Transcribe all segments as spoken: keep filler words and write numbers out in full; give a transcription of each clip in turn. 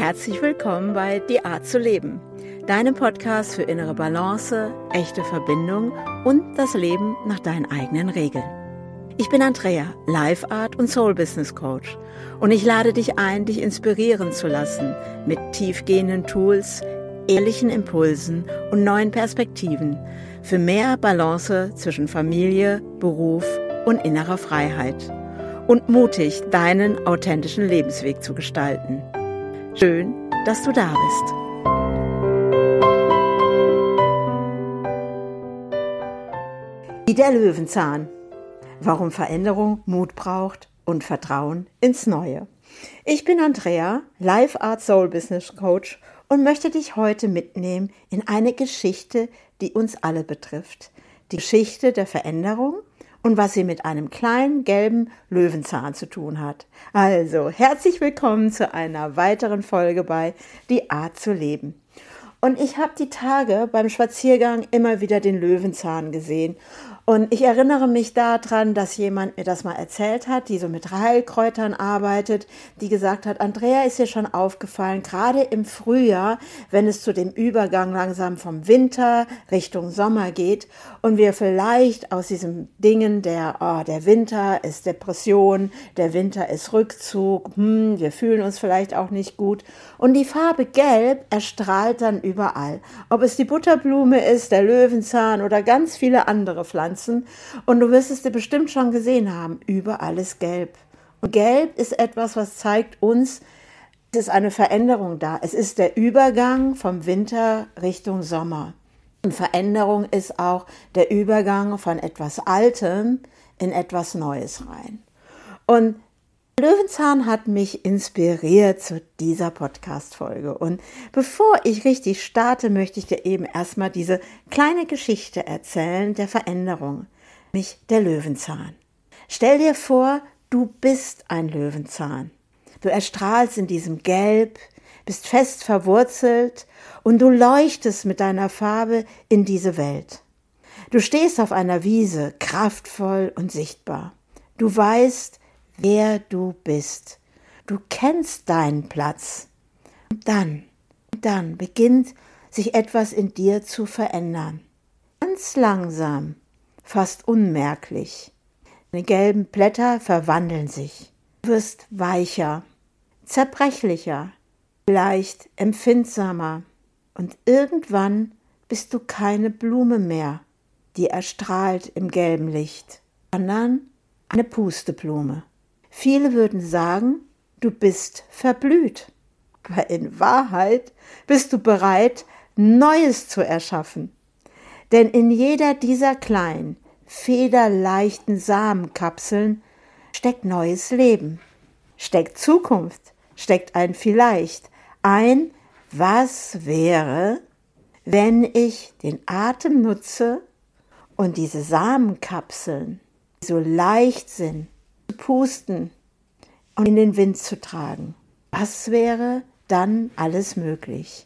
Herzlich willkommen bei Die Art zu leben, deinem Podcast für innere Balance, echte Verbindung und das Leben nach deinen eigenen Regeln. Ich bin Andrea, Life Art und Soul Business Coach und ich lade dich ein, dich inspirieren zu lassen mit tiefgehenden Tools, ehrlichen Impulsen und neuen Perspektiven für mehr Balance zwischen Familie, Beruf und innerer Freiheit und mutig deinen authentischen Lebensweg zu gestalten. Schön, dass du da bist. Wie der Löwenzahn. Warum Veränderung Mut braucht und Vertrauen ins Neue. Ich bin Andrea, Life Art Soul Business Coach und möchte dich heute mitnehmen in eine Geschichte, die uns alle betrifft. Die Geschichte der Veränderung und was sie mit einem kleinen gelben Löwenzahn zu tun hat. Also, herzlich willkommen zu einer weiteren Folge bei Die Art zu leben. Und ich habe die Tage beim Spaziergang immer wieder den Löwenzahn gesehen. Und ich erinnere mich daran, dass jemand mir das mal erzählt hat, die so mit Heilkräutern arbeitet, die gesagt hat, Andrea, ist dir schon aufgefallen, gerade im Frühjahr, wenn es zu dem Übergang langsam vom Winter Richtung Sommer geht und wir vielleicht aus diesem Dingen, der, oh, der Winter ist Depression, der Winter ist Rückzug, hm, wir fühlen uns vielleicht auch nicht gut und die Farbe Gelb erstrahlt dann überall. Ob es die Butterblume ist, der Löwenzahn oder ganz viele andere Pflanzen. Und du wirst es dir bestimmt schon gesehen haben, überall ist Gelb. Und Gelb ist etwas, was zeigt uns, es ist eine Veränderung da. Es ist der Übergang vom Winter Richtung Sommer. Und Veränderung ist auch der Übergang von etwas Altem in etwas Neues rein. Und Löwenzahn hat mich inspiriert zu dieser Podcast-Folge. Und bevor ich richtig starte, möchte ich dir eben erstmal diese kleine Geschichte erzählen der Veränderung, nämlich der Löwenzahn. Stell dir vor, du bist ein Löwenzahn. Du erstrahlst in diesem Gelb, bist fest verwurzelt und du leuchtest mit deiner Farbe in diese Welt. Du stehst auf einer Wiese, kraftvoll und sichtbar. Du weißt, wer du bist. Du kennst deinen Platz. Und dann, dann beginnt sich etwas in dir zu verändern. Ganz langsam, fast unmerklich. Die gelben Blätter verwandeln sich. Du wirst weicher, zerbrechlicher, vielleicht empfindsamer. Und irgendwann bist du keine Blume mehr, die erstrahlt im gelben Licht, sondern eine Pusteblume. Viele würden sagen, du bist verblüht. Aber in Wahrheit bist du bereit, Neues zu erschaffen. Denn in jeder dieser kleinen, federleichten Samenkapseln steckt neues Leben, steckt Zukunft, steckt ein Vielleicht, ein Was wäre, wenn ich den Atem nutze und diese Samenkapseln, die so leicht sind, zu pusten und in den Wind zu tragen. Was wäre dann alles möglich?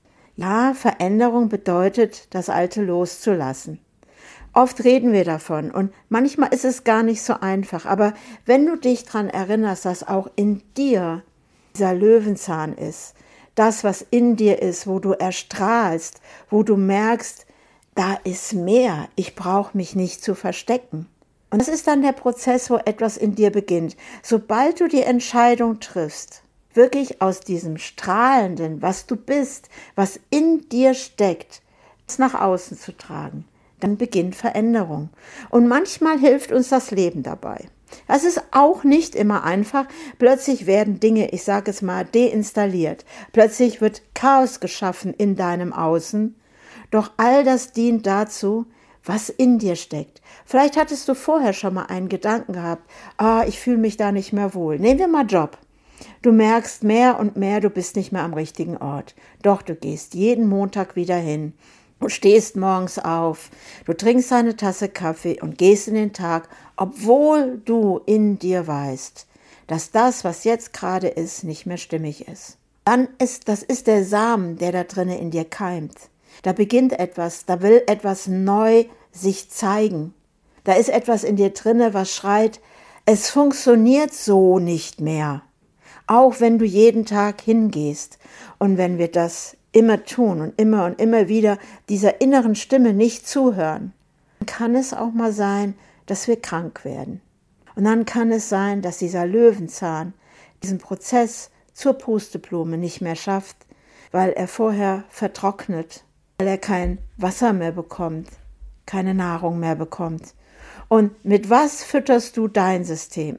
Ja, Veränderung bedeutet, das Alte loszulassen. Oft reden wir davon und manchmal ist es gar nicht so einfach, aber wenn du dich daran erinnerst, dass auch in dir dieser Löwenzahn ist, das, was in dir ist, wo du erstrahlst, wo du merkst, da ist mehr, ich brauche mich nicht zu verstecken. Und das ist dann der Prozess, wo etwas in dir beginnt. Sobald du die Entscheidung triffst, wirklich aus diesem Strahlenden, was du bist, was in dir steckt, es nach außen zu tragen, dann beginnt Veränderung. Und manchmal hilft uns das Leben dabei. Das ist auch nicht immer einfach. Plötzlich werden Dinge, ich sage es mal, deinstalliert. Plötzlich wird Chaos geschaffen in deinem Außen. Doch all das dient dazu, was in dir steckt. Vielleicht hattest du vorher schon mal einen Gedanken gehabt, ah, ich fühle mich da nicht mehr wohl. Nehmen wir mal Job. Du merkst mehr und mehr, du bist nicht mehr am richtigen Ort. Doch du gehst jeden Montag wieder hin. Du stehst morgens auf, du trinkst eine Tasse Kaffee und gehst in den Tag, obwohl du in dir weißt, dass das, was jetzt gerade ist, nicht mehr stimmig ist. Dann ist, das ist der Samen, der da drinnen in dir keimt. Da beginnt etwas, da will etwas neu sich zeigen. Da ist etwas in dir drinne, was schreit, es funktioniert so nicht mehr. Auch wenn du jeden Tag hingehst. Und wenn wir das immer tun und immer und immer wieder dieser inneren Stimme nicht zuhören, dann kann es auch mal sein, dass wir krank werden. Und dann kann es sein, dass dieser Löwenzahn diesen Prozess zur Pusteblume nicht mehr schafft, weil er vorher vertrocknet, weil er kein Wasser mehr bekommt, keine Nahrung mehr bekommt. Und mit was fütterst du dein System?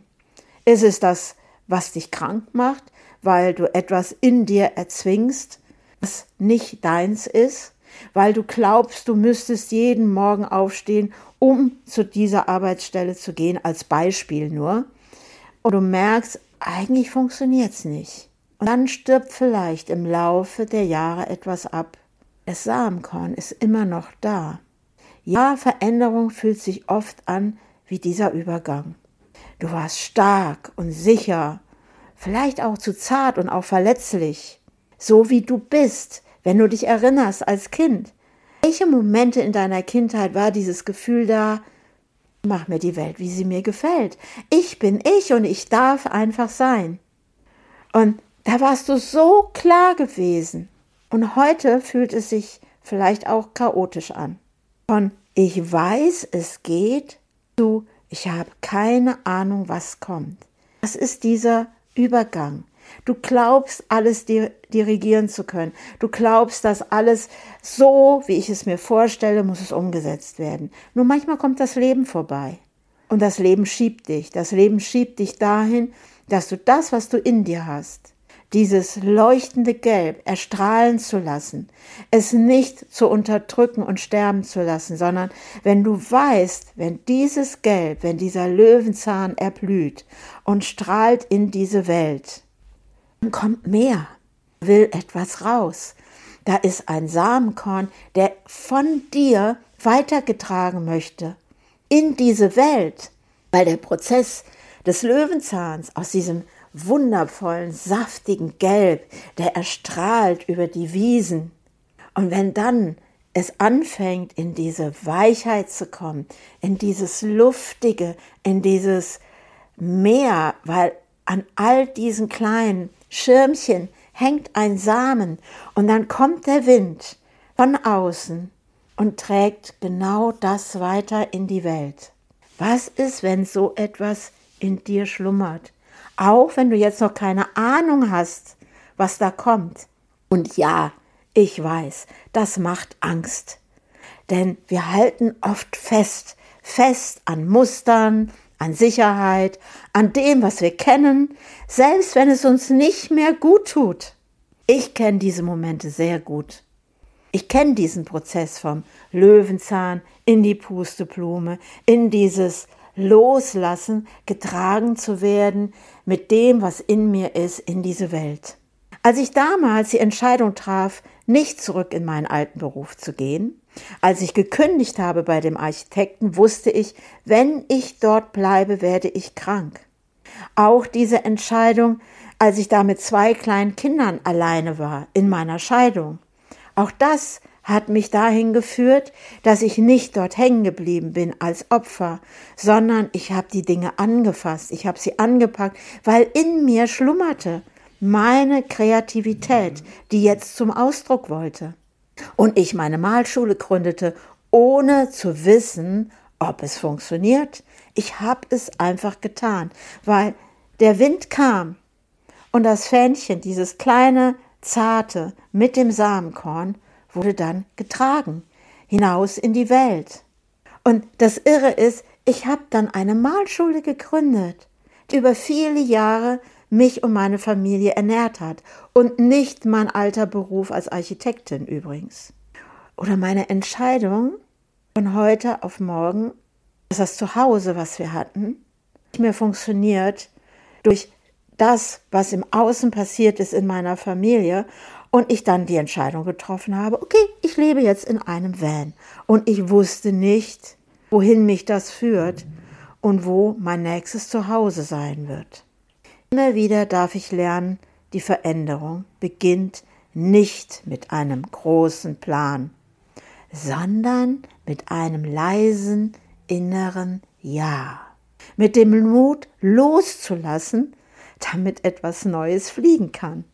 Ist es das, was dich krank macht, weil du etwas in dir erzwingst, was nicht deins ist, weil du glaubst, du müsstest jeden Morgen aufstehen, um zu dieser Arbeitsstelle zu gehen, als Beispiel nur, und du merkst, eigentlich funktioniert es nicht. Und dann stirbt vielleicht im Laufe der Jahre etwas ab. Das Samenkorn ist immer noch da. Ja, Veränderung fühlt sich oft an wie dieser Übergang. Du warst stark und sicher, vielleicht auch zu zart und auch verletzlich, so wie du bist, wenn du dich erinnerst als Kind. Welche Momente in deiner Kindheit war dieses Gefühl da, mach mir die Welt, wie sie mir gefällt. Ich bin ich und ich darf einfach sein. Und da warst du so klar gewesen. Und heute fühlt es sich vielleicht auch chaotisch an. Von ich weiß, es geht, zu ich habe keine Ahnung, was kommt. Das ist dieser Übergang. Du glaubst, alles dirigieren zu können. Du glaubst, dass alles so, wie ich es mir vorstelle, muss es umgesetzt werden. Nur manchmal kommt das Leben vorbei. Und das Leben schiebt dich. Das Leben schiebt dich dahin, dass du das, was du in dir hast, dieses leuchtende Gelb erstrahlen zu lassen, es nicht zu unterdrücken und sterben zu lassen, sondern wenn du weißt, wenn dieses Gelb, wenn dieser Löwenzahn erblüht und strahlt in diese Welt, dann kommt mehr, will etwas raus. Da ist ein Samenkorn, der von dir weitergetragen möchte in diese Welt, weil der Prozess des Löwenzahns aus diesem wundervollen, saftigen Gelb, der erstrahlt über die Wiesen. Und wenn dann es anfängt, in diese Weichheit zu kommen, in dieses Luftige, in dieses Meer, weil an all diesen kleinen Schirmchen hängt ein Samen und dann kommt der Wind von außen und trägt genau das weiter in die Welt. Was ist, wenn so etwas in dir schlummert? Auch wenn du jetzt noch keine Ahnung hast, was da kommt. Und ja, ich weiß, das macht Angst. Denn wir halten oft fest, fest an Mustern, an Sicherheit, an dem, was wir kennen, selbst wenn es uns nicht mehr gut tut. Ich kenne diese Momente sehr gut. Ich kenne diesen Prozess vom Löwenzahn in die Pusteblume, in dieses Loslassen, getragen zu werden mit dem, was in mir ist, in diese Welt. Als ich damals die Entscheidung traf, nicht zurück in meinen alten Beruf zu gehen, als ich gekündigt habe bei dem Architekten, wusste ich, wenn ich dort bleibe, werde ich krank. Auch diese Entscheidung, als ich da mit zwei kleinen Kindern alleine war, in meiner Scheidung, auch das hat mich dahin geführt, dass ich nicht dort hängen geblieben bin als Opfer, sondern ich habe die Dinge angefasst, ich habe sie angepackt, weil in mir schlummerte meine Kreativität, die jetzt zum Ausdruck wollte. Und ich meine Malschule gründete, ohne zu wissen, ob es funktioniert. Ich habe es einfach getan, weil der Wind kam und das Fähnchen, dieses kleine, zarte mit dem Samenkorn, wurde dann getragen, hinaus in die Welt. Und das Irre ist, ich habe dann eine Malschule gegründet, die über viele Jahre mich und meine Familie ernährt hat und nicht mein alter Beruf als Architektin übrigens. Oder meine Entscheidung von heute auf morgen, dass das Zuhause, was wir hatten, nicht mehr funktioniert durch das, was im Außen passiert ist in meiner Familie und ich dann die Entscheidung getroffen habe, okay, ich lebe jetzt in einem Van und ich wusste nicht, wohin mich das führt und wo mein nächstes Zuhause sein wird. Immer wieder darf ich lernen, die Veränderung beginnt nicht mit einem großen Plan, sondern mit einem leisen inneren Ja. Mit dem Mut loszulassen, damit etwas Neues fliegen kann.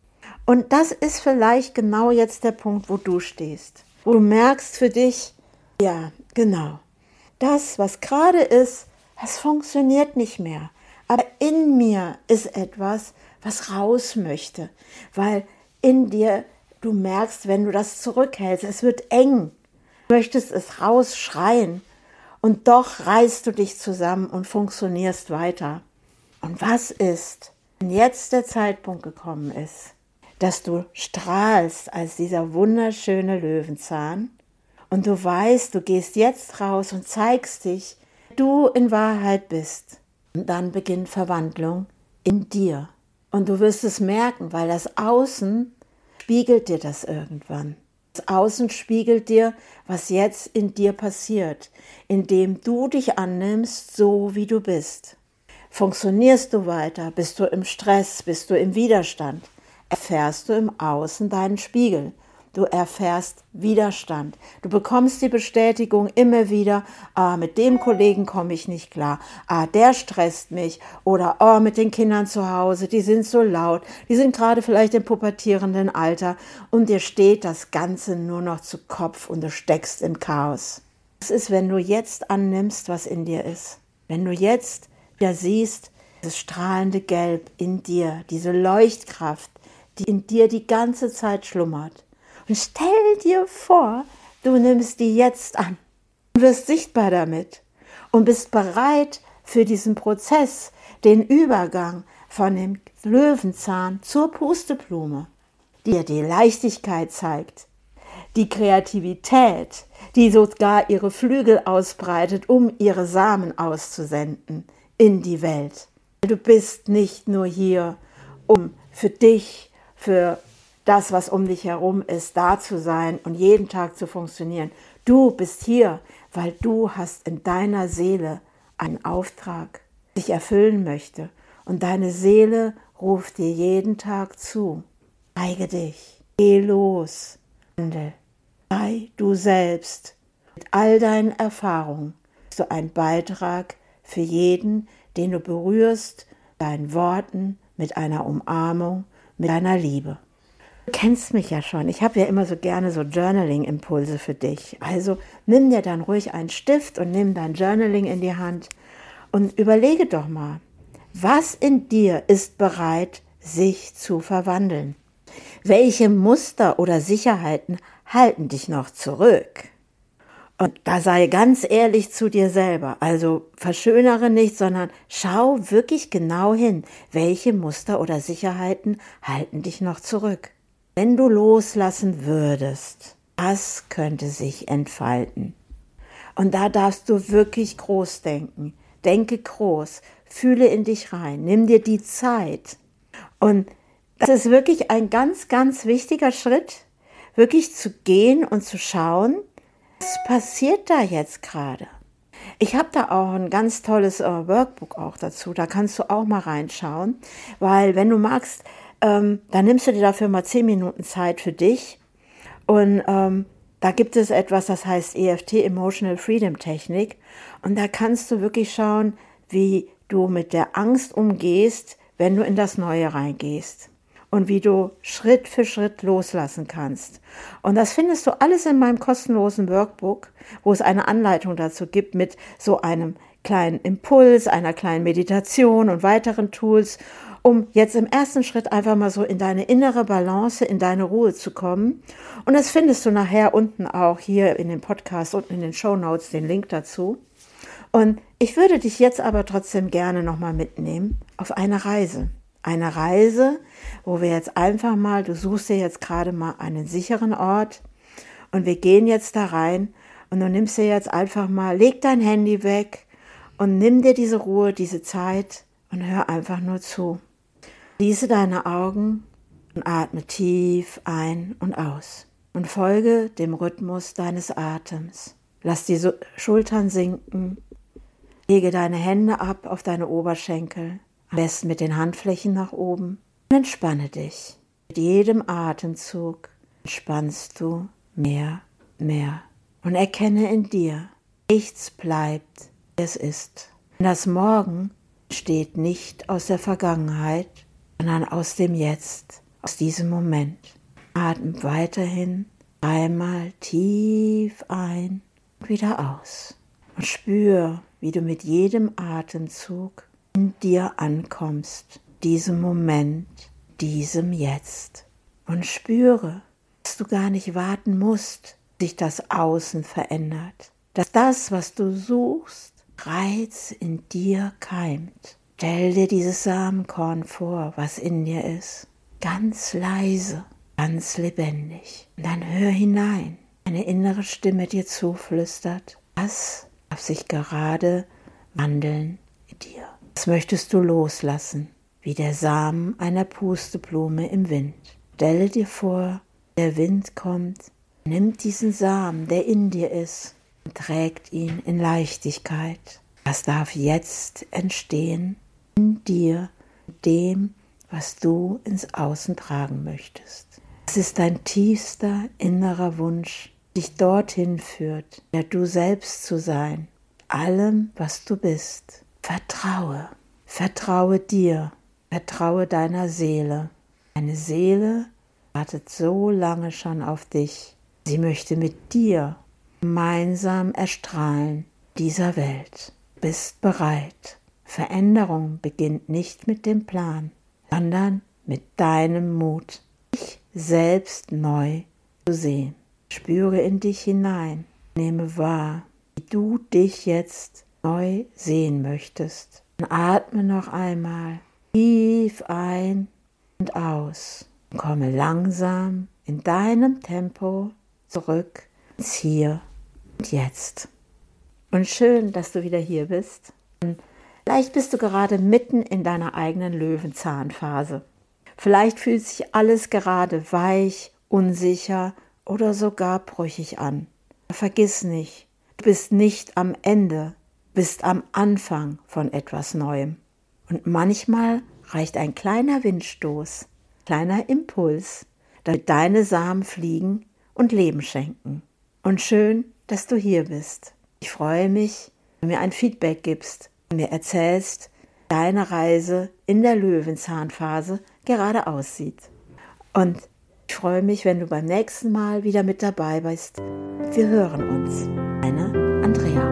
Und das ist vielleicht genau jetzt der Punkt, wo du stehst, wo du merkst für dich, ja, genau, das, was gerade ist, das funktioniert nicht mehr. Aber in mir ist etwas, was raus möchte, weil in dir du merkst, wenn du das zurückhältst, es wird eng, du möchtest es rausschreien und doch reißt du dich zusammen und funktionierst weiter. Und was ist, wenn jetzt der Zeitpunkt gekommen ist, dass du strahlst als dieser wunderschöne Löwenzahn und du weißt, du gehst jetzt raus und zeigst dich, du in Wahrheit bist. Und dann beginnt Verwandlung in dir. Und du wirst es merken, weil das Außen spiegelt dir das irgendwann. Das Außen spiegelt dir, was jetzt in dir passiert, indem du dich annimmst, so wie du bist. Funktionierst du weiter, bist du im Stress, bist du im Widerstand, erfährst du im Außen deinen Spiegel. Du erfährst Widerstand. Du bekommst die Bestätigung immer wieder, ah, mit dem Kollegen komme ich nicht klar, ah, der stresst mich oder oh, mit den Kindern zu Hause, die sind so laut, die sind gerade vielleicht im pubertierenden Alter und dir steht das Ganze nur noch zu Kopf und du steckst im Chaos. Das ist, wenn du jetzt annimmst, was in dir ist. Wenn du jetzt wieder siehst, das strahlende Gelb in dir, diese Leuchtkraft, die in dir die ganze Zeit schlummert. Und stell dir vor, du nimmst die jetzt an und wirst sichtbar damit und bist bereit für diesen Prozess, den Übergang von dem Löwenzahn zur Pusteblume, die dir die Leichtigkeit zeigt, die Kreativität, die sogar ihre Flügel ausbreitet, um ihre Samen auszusenden in die Welt. Du bist nicht nur hier, um für dich, für das, was um dich herum ist, da zu sein und jeden Tag zu funktionieren. Du bist hier, weil du hast in deiner Seele einen Auftrag, der sich erfüllen möchte. Und deine Seele ruft dir jeden Tag zu. Zeige dich, geh los, handel, sei du selbst. Mit all deinen Erfahrungen bist du ein Beitrag für jeden, den du berührst, deinen Worten, mit einer Umarmung, mit deiner Liebe. Du kennst mich ja schon. Ich habe ja immer so gerne so Journaling-Impulse für dich. Also nimm dir dann ruhig einen Stift und nimm dein Journaling in die Hand und überlege doch mal, was in dir ist bereit, sich zu verwandeln? Welche Muster oder Sicherheiten halten dich noch zurück? Und da sei ganz ehrlich zu dir selber. Also verschönere nicht, sondern schau wirklich genau hin, welche Muster oder Sicherheiten halten dich noch zurück. Wenn du loslassen würdest, was könnte sich entfalten? Und da darfst du wirklich groß denken. Denke groß, fühle in dich rein, nimm dir die Zeit. Und das ist wirklich ein ganz, ganz wichtiger Schritt, wirklich zu gehen und zu schauen, was passiert da jetzt gerade. Ich habe da auch ein ganz tolles äh, Workbook auch dazu, da kannst du auch mal reinschauen, weil wenn du magst, Ähm, dann nimmst du dir dafür mal zehn Minuten Zeit für dich und ähm, da gibt es etwas, das heißt E F T, Emotional Freedom Technik, und da kannst du wirklich schauen, wie du mit der Angst umgehst, wenn du in das Neue reingehst und wie du Schritt für Schritt loslassen kannst. Und das findest du alles in meinem kostenlosen Workbook, wo es eine Anleitung dazu gibt mit so einem kleinen Impuls, einer kleinen Meditation und weiteren Tools, um jetzt im ersten Schritt einfach mal so in deine innere Balance, in deine Ruhe zu kommen. Und das findest du nachher unten auch hier in dem Podcast und in den Shownotes den Link dazu. Und ich würde dich jetzt aber trotzdem gerne nochmal mitnehmen auf eine Reise. Eine Reise, wo wir jetzt einfach mal, du suchst dir jetzt gerade mal einen sicheren Ort und wir gehen jetzt da rein und du nimmst dir jetzt einfach mal, leg dein Handy weg und nimm dir diese Ruhe, diese Zeit und hör einfach nur zu. Schließe deine Augen und atme tief ein und aus und folge dem Rhythmus deines Atems. Lass die Schultern sinken, lege deine Hände ab auf deine Oberschenkel, am besten mit den Handflächen nach oben und entspanne dich. Mit jedem Atemzug entspannst du mehr, mehr und erkenne in dir, nichts bleibt, wie es ist. Wenn das Morgen entsteht nicht aus der Vergangenheit, sondern aus dem Jetzt, aus diesem Moment. Atme weiterhin dreimal tief ein und wieder aus. Und spür, wie du mit jedem Atemzug in dir ankommst, diesem Moment, diesem Jetzt. Und spüre, dass du gar nicht warten musst, bis sich das Außen verändert. Dass das, was du suchst, bereits in dir keimt. Stell dir dieses Samenkorn vor, was in dir ist. Ganz leise, ganz lebendig. Und dann hör hinein. Eine innere Stimme dir zuflüstert. Das darf sich gerade wandeln in dir. Das möchtest du loslassen, wie der Samen einer Pusteblume im Wind. Stelle dir vor, der Wind kommt, nimmt diesen Samen, der in dir ist, und trägt ihn in Leichtigkeit. Das darf jetzt entstehen in dir, dem, was du ins Außen tragen möchtest. Es ist dein tiefster innerer Wunsch, dich dorthin führt, der du selbst zu sein, allem, was du bist. Vertraue, vertraue dir, vertraue deiner Seele. Deine Seele wartet so lange schon auf dich. Sie möchte mit dir gemeinsam erstrahlen dieser Welt. Du bist bereit. Veränderung beginnt nicht mit dem Plan, sondern mit deinem Mut, dich selbst neu zu sehen. Spüre in dich hinein, nehme wahr, wie du dich jetzt neu sehen möchtest. Und atme noch einmal tief ein und aus und komme langsam in deinem Tempo zurück ins Hier und Jetzt. Und schön, dass du wieder hier bist. Und vielleicht bist du gerade mitten in deiner eigenen Löwenzahnphase. Vielleicht fühlt sich alles gerade weich, unsicher oder sogar brüchig an. Aber vergiss nicht, du bist nicht am Ende, bist am Anfang von etwas Neuem. Und manchmal reicht ein kleiner Windstoß, kleiner Impuls, damit deine Samen fliegen und Leben schenken. Und schön, dass du hier bist. Ich freue mich, wenn du mir ein Feedback gibst und mir erzählst, wie deine Reise in der Löwenzahnphase gerade aussieht. Und ich freue mich, wenn du beim nächsten Mal wieder mit dabei bist. Wir hören uns. Deine Andrea.